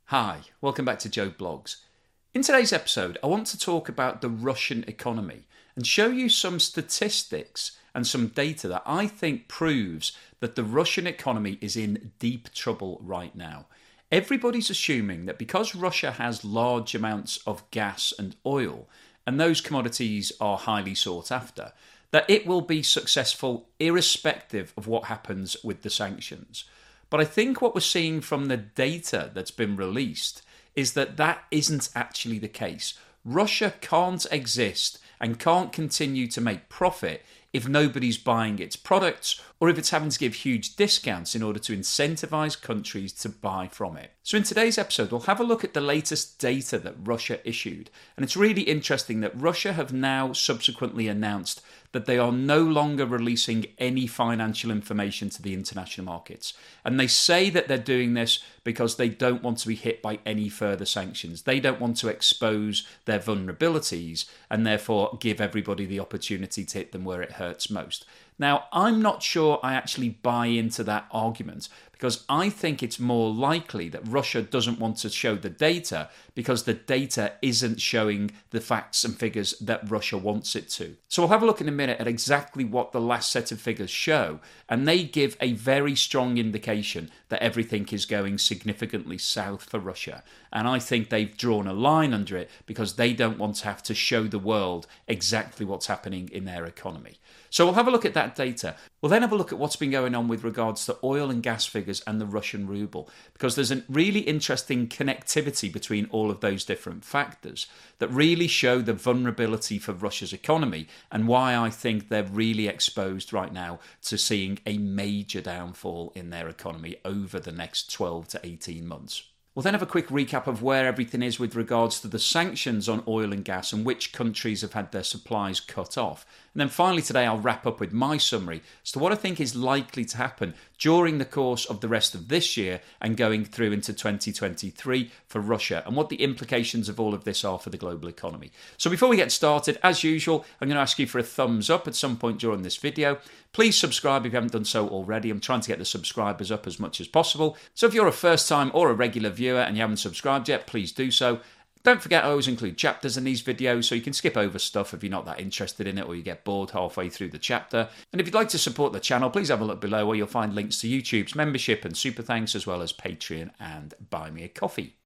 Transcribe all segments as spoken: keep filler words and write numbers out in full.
Hi, welcome back to Joe Blogs. In today's episode, I want to talk about the Russian economy and show you some statistics and some data that I think proves that the Russian economy is in deep trouble right now. Everybody's assuming that because Russia has large amounts of gas and oil, and those commodities are highly sought after, that it will be successful irrespective of what happens with the sanctions. But I think what we're seeing from the data that's been released is that that isn't actually the case. Russia can't exist and can't continue to make profit if nobody's buying its products or if it's having to give huge discounts in order to incentivize countries to buy from it. So in today's episode, we'll have a look at the latest data that Russia issued. And it's really interesting that Russia have now subsequently announced that they are no longer releasing any financial information to the international markets. And they say that they're doing this because they don't want to be hit by any further sanctions. They don't want to expose their vulnerabilities and therefore give everybody the opportunity to hit them where it hurts most. Now, I'm not sure I actually buy into that argument because I think it's more likely that Russia doesn't want to show the data because the data isn't showing the facts and figures that Russia wants it to. So we'll have a look in a minute at exactly what the last set of figures show, and they give a very strong indication that everything is going significantly south for Russia. And I think they've drawn a line under it because they don't want to have to show the world exactly what's happening in their economy. So we'll have a look at that data. We'll then have a look at what's been going on with regards to oil and gas figures and the Russian ruble, because there's a really interesting connectivity between all of those different factors that really show the vulnerability for Russia's economy and why I think they're really exposed right now to seeing a major downfall in their economy over the next twelve to eighteen months. We'll then have a quick recap of where everything is with regards to the sanctions on oil and gas and which countries have had their supplies cut off. And then finally today I'll wrap up with my summary as to what I think is likely to happen during the course of the rest of this year and going through into twenty twenty-three for Russia and what the implications of all of this are for the global economy. So before we get started, as usual, I'm going to ask you for a thumbs up at some point during this video. Please subscribe if you haven't done so already. I'm trying to get the subscribers up as much as possible. So if you're a first time or a regular viewer and you haven't subscribed yet, please do so. Don't forget I always include chapters in these videos so you can skip over stuff if you're not that interested in it or you get bored halfway through the chapter. And if you'd like to support the channel, please have a look below where you'll find links to YouTube's membership and super thanks as well as Patreon and Buy Me a Coffee.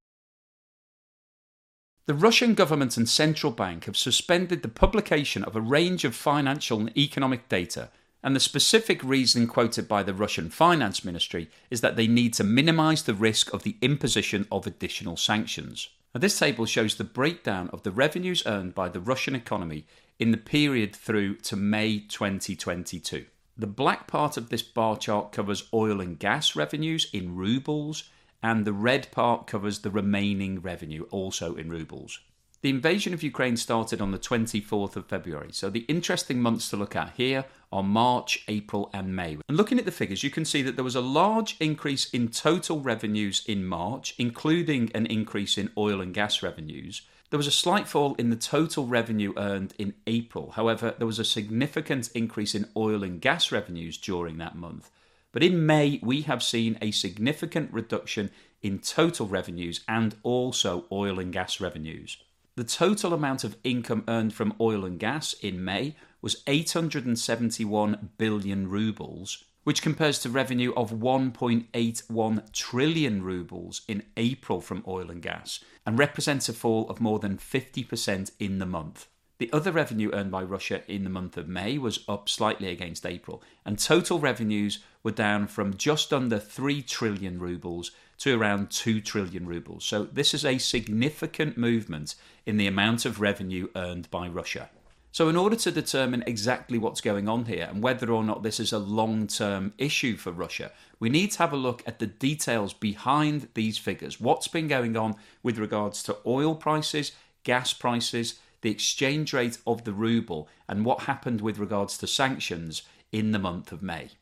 The Russian government and central bank have suspended the publication of a range of financial and economic data, and the specific reason quoted by the Russian Finance Ministry is that they need to minimise the risk of the imposition of additional sanctions. Now, this table shows the breakdown of the revenues earned by the Russian economy in the period through to May twenty twenty-two. The black part of this bar chart covers oil and gas revenues in rubles, and the red part covers the remaining revenue, also in rubles. The invasion of Ukraine started on the twenty-fourth of February, so the interesting months to look at here are March, April and May. And looking at the figures, you can see that there was a large increase in total revenues in March, including an increase in oil and gas revenues. There was a slight fall in the total revenue earned in April. However, there was a significant increase in oil and gas revenues during that month. But in May, we have seen a significant reduction in total revenues and also oil and gas revenues. The total amount of income earned from oil and gas in May was eight hundred seventy-one billion rubles, which compares to revenue of one point eight one trillion rubles in April from oil and gas, and represents a fall of more than fifty percent in the month. The other revenue earned by Russia in the month of May was up slightly against April, and total revenues were down from just under three trillion rubles to around two trillion rubles. So this is a significant movement in the amount of revenue earned by Russia. So in order to determine exactly what's going on here and whether or not this is a long-term issue for Russia, we need to have a look at the details behind these figures. What's been going on with regards to oil prices, gas prices, the exchange rate of the ruble, and what happened with regards to sanctions in the month of May.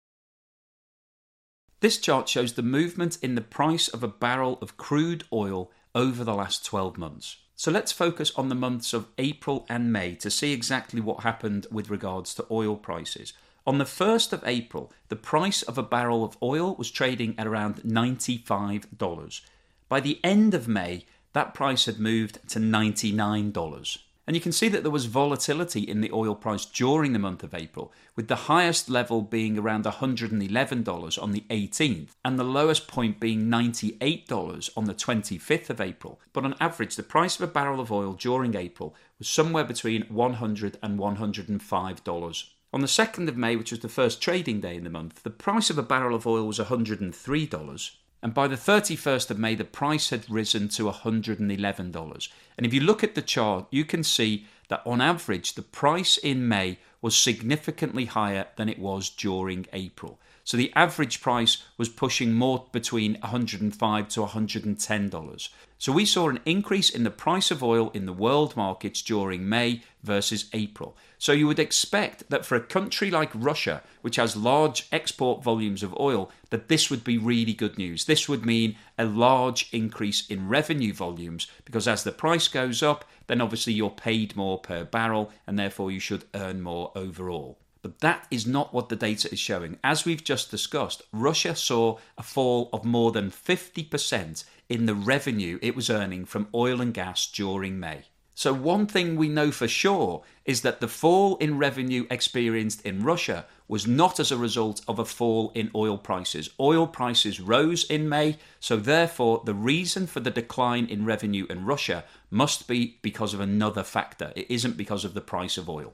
This chart shows the movement in the price of a barrel of crude oil over the last twelve months. So let's focus on the months of April and May to see exactly what happened with regards to oil prices. On the first of April, the price of a barrel of oil was trading at around ninety-five dollars. By the end of May, that price had moved to ninety-nine dollars. And you can see that there was volatility in the oil price during the month of April, with the highest level being around one hundred eleven dollars on the eighteenth, and the lowest point being ninety-eight dollars on the twenty-fifth of April. But on average, the price of a barrel of oil during April was somewhere between one hundred dollars and one hundred five dollars. On the second of May, which was the first trading day in the month, the price of a barrel of oil was one hundred three dollars. And by the thirty-first of May, the price had risen to one hundred eleven dollars. And if you look at the chart, you can see that on average, the price in May was significantly higher than it was during April. So the average price was pushing more between one hundred five dollars to one hundred ten dollars. So we saw an increase in the price of oil in the world markets during May versus April. So you would expect that for a country like Russia, which has large export volumes of oil, that this would be really good news. This would mean a large increase in revenue volumes, because as the price goes up, then obviously you're paid more per barrel and therefore you should earn more overall. But that is not what the data is showing. As we've just discussed, Russia saw a fall of more than fifty percent in the revenue it was earning from oil and gas during May. So one thing we know for sure is that the fall in revenue experienced in Russia was not as a result of a fall in oil prices. Oil prices rose in May, so therefore the reason for the decline in revenue in Russia must be because of another factor. It isn't because of the price of oil.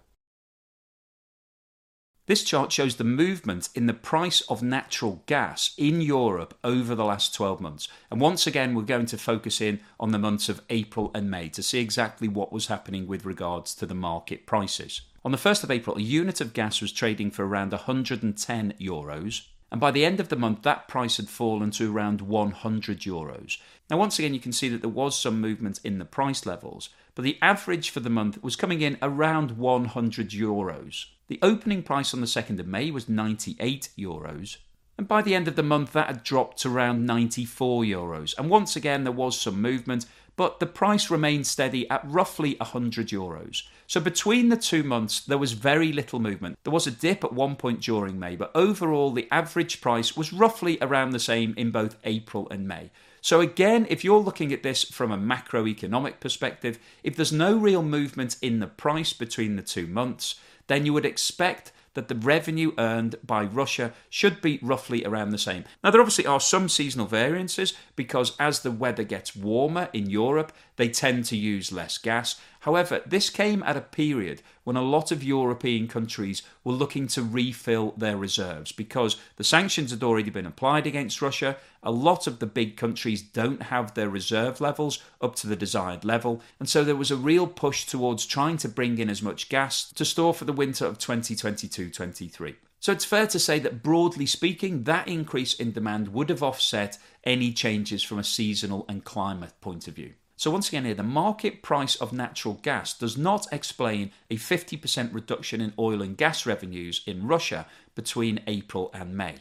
This chart shows the movement in the price of natural gas in Europe over the last twelve months. And once again, we're going to focus in on the months of April and May to see exactly what was happening with regards to the market prices. On the first of April, a unit of gas was trading for around one hundred ten euros. And by the end of the month, that price had fallen to around one hundred euros. Now, once again, you can see that there was some movement in the price levels, but the average for the month was coming in around one hundred euros. The opening price on the second of May was ninety-eight euros, and by the end of the month that had dropped to around ninety-four euros. And once again there was some movement, but the price remained steady at roughly one hundred euros. So between the two months there was very little movement. There was a dip at one point during May, but overall the average price was roughly around the same in both April and May. So again, if you're looking at this from a macroeconomic perspective, if there's no real movement in the price between the two months, then you would expect that the revenue earned by Russia should be roughly around the same. Now, there obviously are some seasonal variances because as the weather gets warmer in Europe, they tend to use less gas. However, this came at a period when a lot of European countries were looking to refill their reserves because the sanctions had already been applied against Russia. A lot of the big countries don't have their reserve levels up to the desired level, and so there was a real push towards trying to bring in as much gas to store for the winter of twenty twenty-two twenty-three. So it's fair to say that broadly speaking, that increase in demand would have offset any changes from a seasonal and climate point of view. So once again here, the market price of natural gas does not explain a fifty percent reduction in oil and gas revenues in Russia between April and May.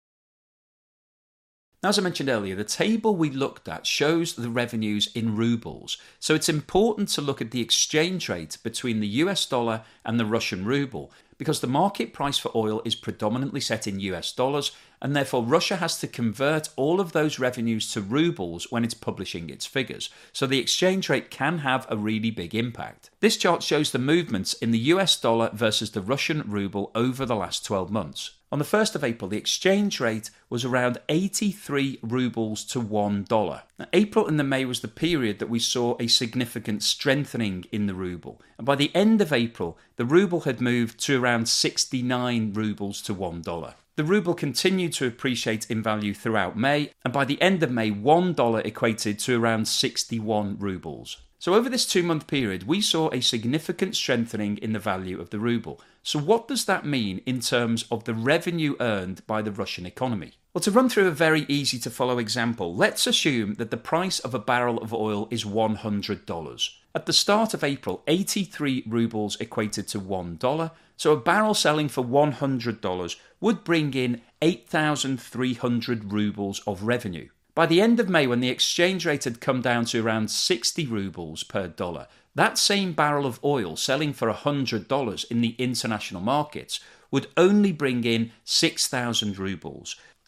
Now, as I mentioned earlier, the table we looked at shows the revenues in rubles. So it's important to look at the exchange rate between the U S dollar and the Russian ruble, because the market price for oil is predominantly set in U S dollars, and therefore Russia has to convert all of those revenues to rubles when it's publishing its figures. So the exchange rate can have a really big impact. This chart shows the movements in the U S dollar versus the Russian ruble over the last twelve months. On the first of April, the exchange rate was around eighty-three rubles to one dollar. Now, April and the May was the period that we saw a significant strengthening in the ruble. And by the end of April, the ruble had moved to around sixty-nine rubles to one dollar. The ruble continued to appreciate in value throughout May, and by the end of May, one dollar equated to around sixty-one rubles. So over this two-month period, we saw a significant strengthening in the value of the ruble. So what does that mean in terms of the revenue earned by the Russian economy? Well, to run through a very easy-to-follow example, let's assume that the price of a barrel of oil is one hundred dollars. At the start of April, eighty-three rubles equated to one dollar, so a barrel selling for one hundred dollars would bring in eight thousand three hundred rubles of revenue. By the end of May, when the exchange rate had come down to around sixty rubles per dollar, that same barrel of oil selling for one hundred dollars in the international markets would only bring in six thousand rubles.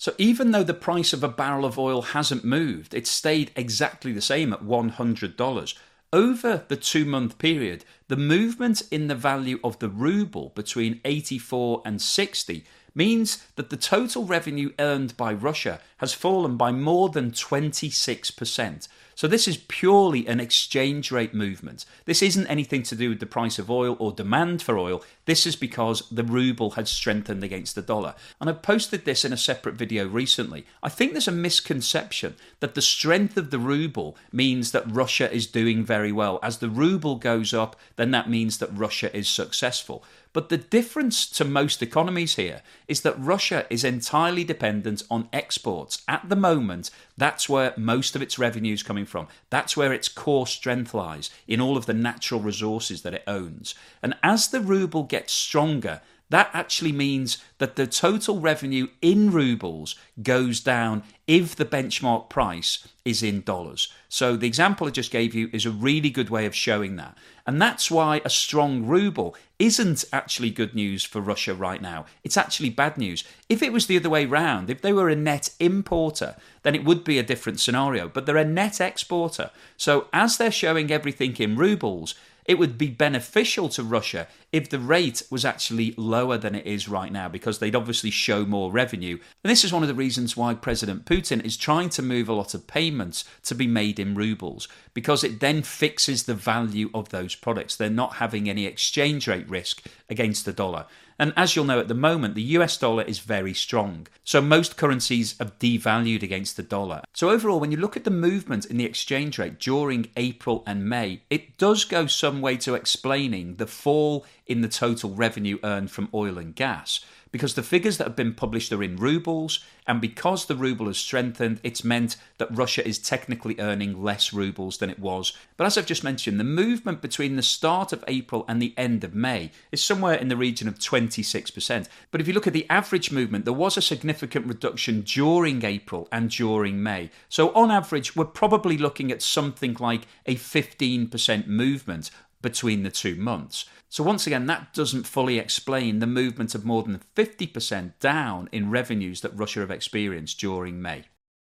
So even though the price of a barrel of oil hasn't moved, it's stayed exactly the same at one hundred dollars. Over the two-month period, the movement in the value of the ruble between eighty-four and sixty means that the total revenue earned by Russia has fallen by more than twenty-six percent. So this is purely an exchange rate movement. This isn't anything to do with the price of oil or demand for oil. This is because the ruble had strengthened against the dollar. And I've posted this in a separate video recently. I think there's a misconception that the strength of the ruble means that Russia is doing very well. As the ruble goes up, then that means that Russia is successful. But the difference to most economies here is that Russia is entirely dependent on exports. At the moment, that's where most of its revenue is coming from. That's where its core strength lies, in all of the natural resources that it owns. And as the ruble gets stronger, that actually means that the total revenue in rubles goes down if the benchmark price is in dollars. So the example I just gave you is a really good way of showing that. And that's why a strong ruble isn't actually good news for Russia right now. It's actually bad news. If it was the other way round, if they were a net importer, then it would be a different scenario. But they're a net exporter. So as they're showing everything in rubles, it would be beneficial to Russia if the rate was actually lower than it is right now, because they'd obviously show more revenue. And this is one of the reasons why President Putin is trying to move a lot of payments to be made in rubles, because it then fixes the value of those products. They're not having any exchange rate risk against the dollar. And as you'll know, at the moment, the U S dollar is very strong. So most currencies have devalued against the dollar. So overall, when you look at the movement in the exchange rate during April and May, it does go some way to explaining the fall in the total revenue earned from oil and gas, because the figures that have been published are in rubles, and because the ruble has strengthened, it's meant that Russia is technically earning less rubles than it was. But as I've just mentioned, the movement between the start of April and the end of May is somewhere in the region of twenty-six percent. But if you look at the average movement, there was a significant reduction during April and during May. So on average, we're probably looking at something like a fifteen percent movement between the two months. So once again, that doesn't fully explain the movement of more than fifty percent down in revenues that Russia have experienced during May.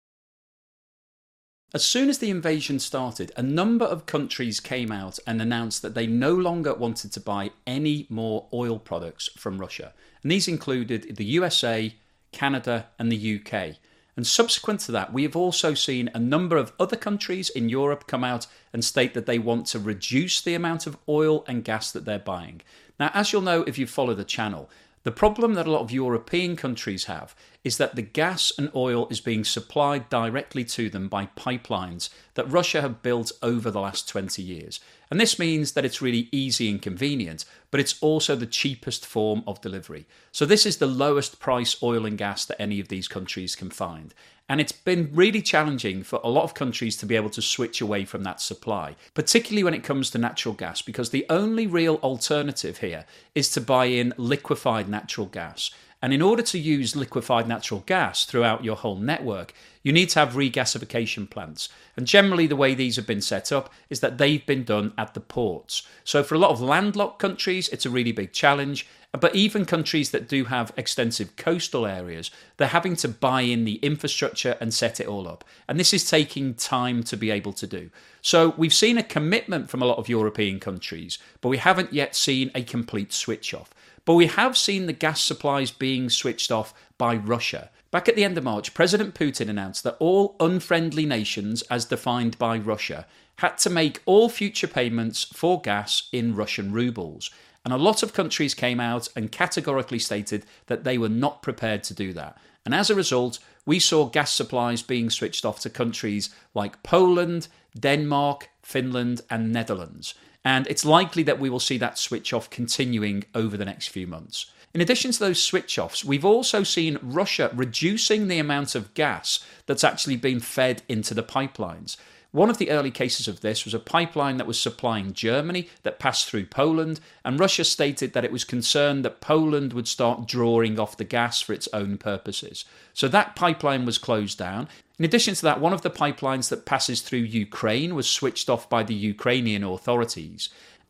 As soon as the invasion started, a number of countries came out and announced that they no longer wanted to buy any more oil products from Russia. And these included the U S A, Canada, and the U K. And subsequent to that, we have also seen a number of other countries in Europe come out and state that they want to reduce the amount of oil and gas that they're buying. Now, as you'll know if you follow the channel, the problem that a lot of European countries have is that the gas and oil is being supplied directly to them by pipelines that Russia have built over the last twenty years. And this means that it's really easy and convenient, but it's also the cheapest form of delivery. So this is the lowest price oil and gas that any of these countries can find. And it's been really challenging for a lot of countries to be able to switch away from that supply, particularly when it comes to natural gas, because the only real alternative here is to buy in liquefied natural gas. And in order to use liquefied natural gas throughout your whole network, you need to have regasification plants. And generally the way these have been set up is that they've been done at the ports. So for a lot of landlocked countries, it's a really big challenge. But even countries that do have extensive coastal areas, they're having to buy in the infrastructure and set it all up. And this is taking time to be able to do. So we've seen a commitment from a lot of European countries, but we haven't yet seen a complete switch off. But we have seen the gas supplies being switched off by Russia. Back at the end of March, President Putin announced that all unfriendly nations, as defined by Russia, had to make all future payments for gas in Russian rubles. And a lot of countries came out and categorically stated that they were not prepared to do that. And as a result, we saw gas supplies being switched off to countries like Poland, Denmark, Finland, and Netherlands. And it's likely that we will see that switch off continuing over the next few months. In addition to those switch offs, we've also seen Russia reducing the amount of gas that's actually been fed into the pipelines. One of the early cases of this was a pipeline that was supplying Germany that passed through Poland, and Russia stated that it was concerned that Poland would start drawing off the gas for its own purposes. So that pipeline was closed down. In addition to that, one of the pipelines that passes through Ukraine was switched off by the Ukrainian authorities.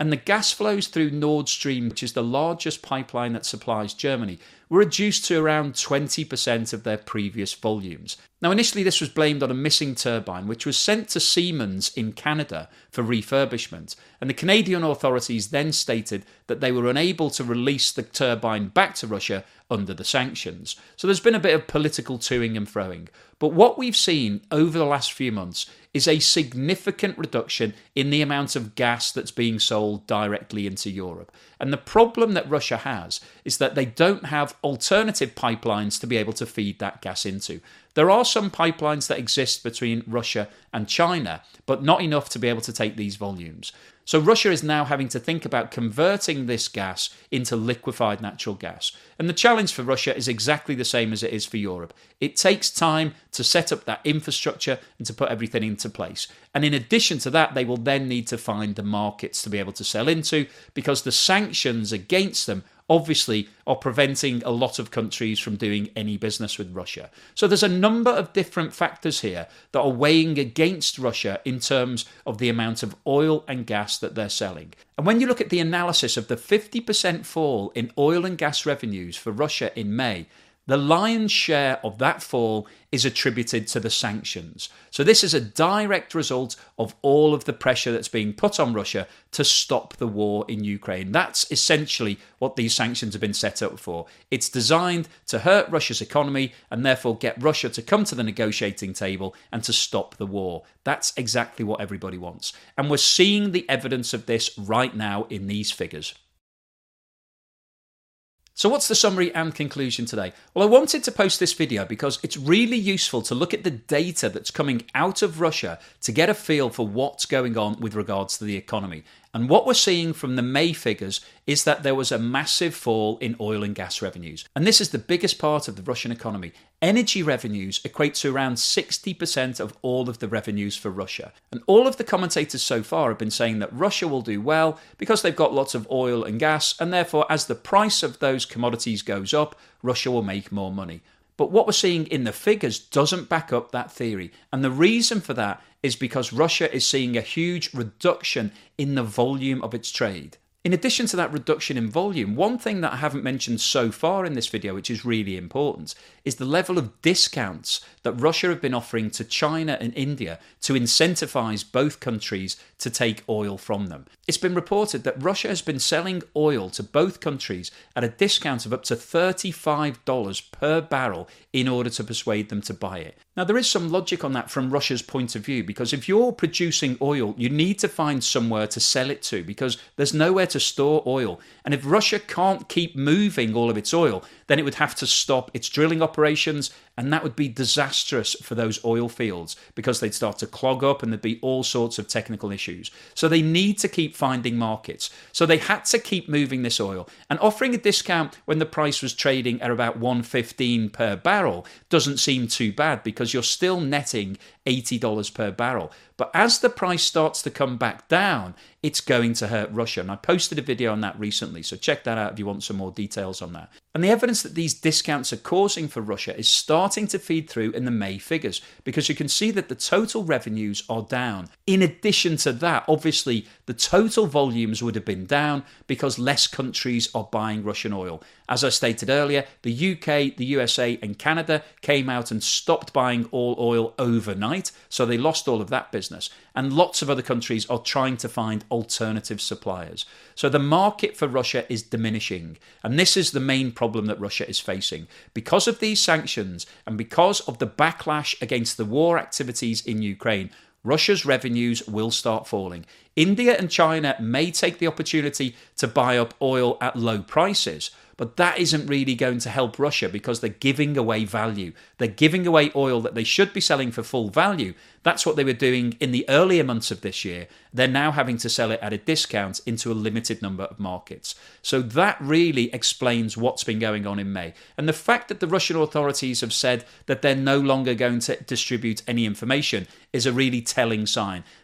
and the gas flows through Nord Stream, which is the largest pipeline that supplies Germany, were reduced to around twenty percent of their previous volumes. Now, initially this was blamed on a missing turbine, which was sent to Siemens in Canada for refurbishment, and the Canadian authorities then stated that they were unable to release the turbine back to Russia under the sanctions. So there's been a bit of political toing and froing. But what we've seen over the last few months is a significant reduction in the amount of gas that's being sold directly into Europe. And the problem that Russia has is that they don't have alternative pipelines to be able to feed that gas into. There are some pipelines that exist between Russia and China, but not enough to be able to take these volumes. So Russia is now having to think about converting this gas into liquefied natural gas. And the challenge for Russia is exactly the same as it is for Europe. It takes time to set up that infrastructure and to put everything into place. And in addition to that, they will then need to find the markets to be able to sell into, because the sanctions against them obviously are preventing a lot of countries from doing any business with Russia. So there's a number of different factors here that are weighing against Russia in terms of the amount of oil and gas that they're selling. And when you look at the analysis of the fifty percent fall in oil and gas revenues for Russia in May, the lion's share of that fall is attributed to the sanctions. So this is a direct result of all of the pressure that's being put on Russia to stop the war in Ukraine. That's essentially what these sanctions have been set up for. It's designed to hurt Russia's economy and therefore get Russia to come to the negotiating table and to stop the war. That's exactly what everybody wants. And we're seeing the evidence of this right now in these figures. So what's the summary and conclusion today? Well, I wanted to post this video because it's really useful to look at the data that's coming out of Russia to get a feel for what's going on with regards to the economy. And what we're seeing from the May figures is that there was a massive fall in oil and gas revenues. And this is the biggest part of the Russian economy. Energy revenues equate to around sixty percent of all of the revenues for Russia. And all of the commentators so far have been saying that Russia will do well because they've got lots of oil and gas, and therefore as the price of those commodities goes up, Russia will make more money. But what we're seeing in the figures doesn't back up that theory. And the reason for that is because Russia is seeing a huge reduction in the volume of its trade. In addition to that reduction in volume, one thing that I haven't mentioned so far in this video, which is really important, is the level of discounts that Russia have been offering to China and India to incentivize both countries to take oil from them. It's been reported that Russia has been selling oil to both countries at a discount of up to thirty-five dollars per barrel in order to persuade them to buy it. Now, there is some logic on that from Russia's point of view, because if you're producing oil, you need to find somewhere to sell it to, because there's nowhere to store oil. And if Russia can't keep moving all of its oil, then it would have to stop its drilling operations, and that would be disastrous for those oil fields because they'd start to clog up and there'd be all sorts of technical issues. So they need to keep finding markets. So they had to keep moving this oil, and offering a discount when the price was trading at about one fifteen per barrel doesn't seem too bad, because you're still netting eighty dollars per barrel. But as the price starts to come back down, it's going to hurt Russia. And I posted a video on that recently, so check that out if you want some more details on that. And the evidence that these discounts are causing for Russia is starting to feed through in the May figures, because you can see that the total revenues are down. In addition to that, obviously, the total volumes would have been down because less countries are buying Russian oil. As I stated earlier, the U K, the U S A and Canada came out and stopped buying all oil overnight, so they lost all of that business. And lots of other countries are trying to find alternative suppliers. So the market for Russia is diminishing. And this is the main problem that Russia is facing. Because of these sanctions and because of the backlash against the war activities in Ukraine, Russia's revenues will start falling. India and China may take the opportunity to buy up oil at low prices, but that isn't really going to help Russia because they're giving away value. They're giving away oil that they should be selling for full value. That's what they were doing in the earlier months of this year. They're now having to sell it at a discount into a limited number of markets. So that really explains what's been going on in May. And the fact that the Russian authorities have said that they're no longer going to distribute any information is a really telling sign.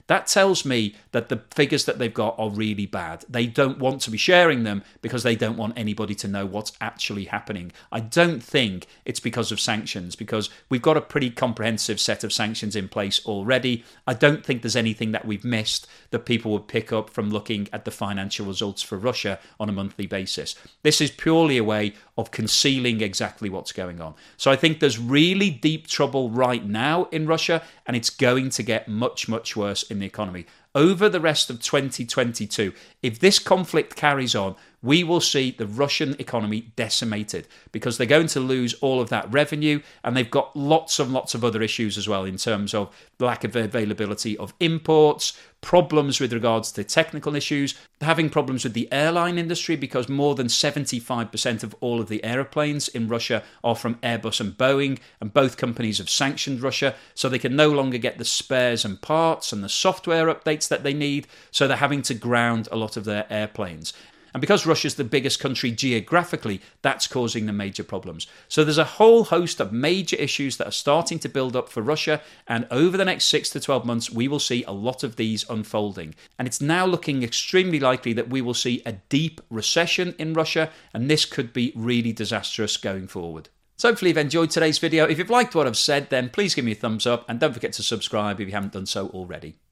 that tells me that the figures that they've got are really bad. They don't want to be sharing them because they don't want anybody to know what's actually happening. I don't think it's because of sanctions, because we've got a pretty comprehensive set of sanctions in place already. I don't think there's anything that we've missed that people would pick up from looking at the financial results for Russia on a monthly basis. This is purely a way of concealing exactly what's going on. So I think there's really deep trouble right now in Russia, and it's going to get much, much worse in the economy. Over the rest of twenty twenty-two, if this conflict carries on, we will see the Russian economy decimated because they're going to lose all of that revenue, and they've got lots and lots of other issues as well in terms of lack of availability of imports, problems with regards to technical issues, having problems with the airline industry because more than seventy-five percent of all of the aeroplanes in Russia are from Airbus and Boeing, and both companies have sanctioned Russia, so they can no longer get the spares and parts and the software updates that they need, so they're having to ground a lot of their airplanes. And because Russia's the biggest country geographically, that's causing them major problems. So there's a whole host of major issues that are starting to build up for Russia, and over the next six to twelve months, we will see a lot of these unfolding. And it's now looking extremely likely that we will see a deep recession in Russia, and this could be really disastrous going forward. So hopefully you've enjoyed today's video. If you've liked what I've said, then please give me a thumbs up, and don't forget to subscribe if you haven't done so already.